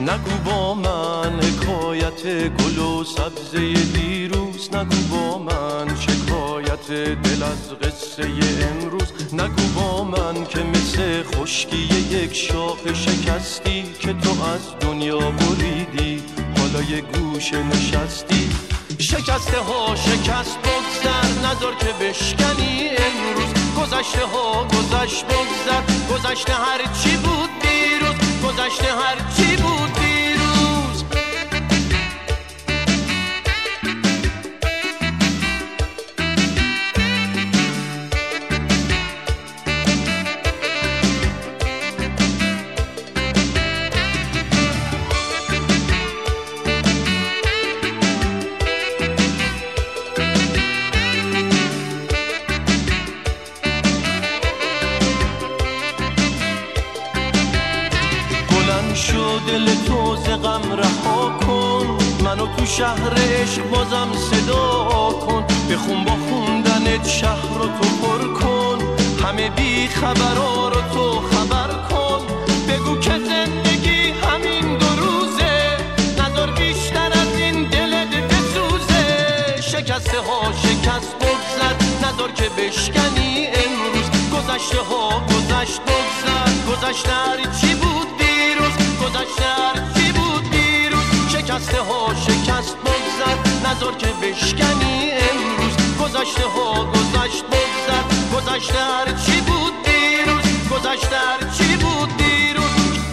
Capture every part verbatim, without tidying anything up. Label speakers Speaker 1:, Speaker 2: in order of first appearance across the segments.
Speaker 1: نگو با من حکایت گل و سبزه دیروز، نگو با من شکایت دل از قصه امروز. نگو با من که مثل خشکی یک شاخ شکستی که تو از دنیا بریدی، حالا یه گوشه نشستی. شکسته ها شکست بگذر، نذار که بشکنی امروز. گذشته ها گذشت بگذر، گذشته هر چی بود دیروز، گذشته هر چی بود دیروز. شو دل تو ز غم رها کن، منو تو شهر عشق بازم صدا کن. بخون با خوندنت شهر رو تو پر کن، همه بی خبرها رو تو خبر کن. بگو که زندگی همین دو روزه، نذار بیشتر از این دلت بسوزه. شکسته ها شکست بگذر، نذار که بشکنی امروز. گذشته ها گذشت بگذر، گذشته هر چی بود دیروز، گذشته هر چی بود دیروز. شکسته ها شکست بگذر، نذار که بشکنی امروز. گذشته ها گذشت بگذر، گذشته هر چی بود دیروز، گذشته هر چی بود دیروز.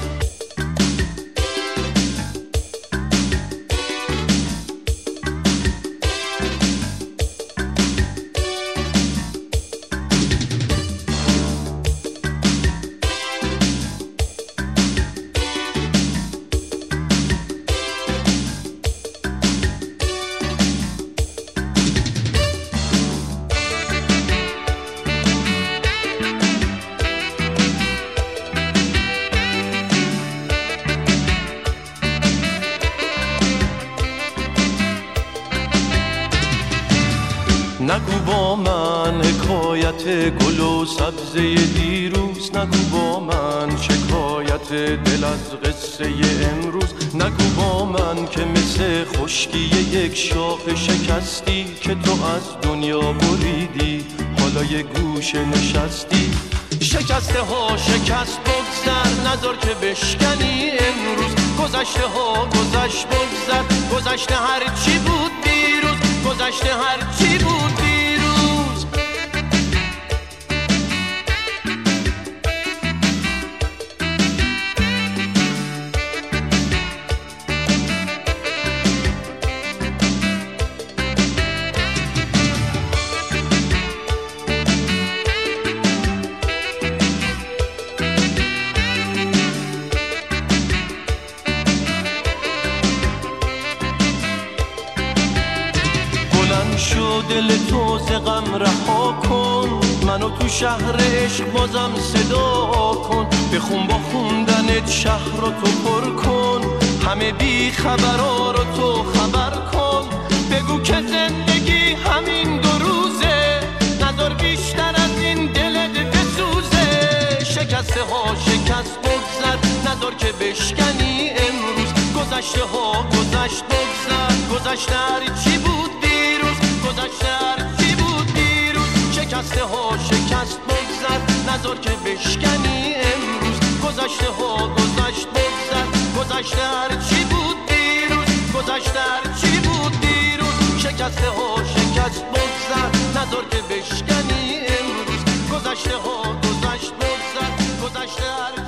Speaker 1: نگو با من حکایت گل و سبزه دیروز، نگو با من شکایت دل از قصه امروز. نگو با من که مثل خشکی یک شاخ شکستی که تو از دنیا بریدی، حالا یه گوشه نشستی. شکسته ها شکست بگذر، نذار که بشکنی امروز. گذشته ها گذشت بگذر، گذشته هر چی بود دیروز، گذشته هر چی بود دیروز. شو دل تو ز غم رها کن، منو تو شهر عشق بازم صدا کن. بخون با خوندنت شهر رو تو پر کن، همه بی خبرها رو تو خبر کن. بگو که زندگی همین دو روزه، نذار بیشتر از این دلت بسوزه. شکسته ها شکست بگذر، نذار که بشکنی امروز. گذشته ها گذشت بگذر، گذشته هر چی بود دیروز، گذشته هر چی بود دیروز. شکسته ها شکست بگذر، نذار که بشکنی امروز. گذشته ها گذشت بگذر، گذشته هر چی بود دیروز، گذشته هر چی بود دیروز. شکسته ها شکست بگذر، نذار که بشکنی امروز. گذشته ها گذشت بگذر، گذشته هر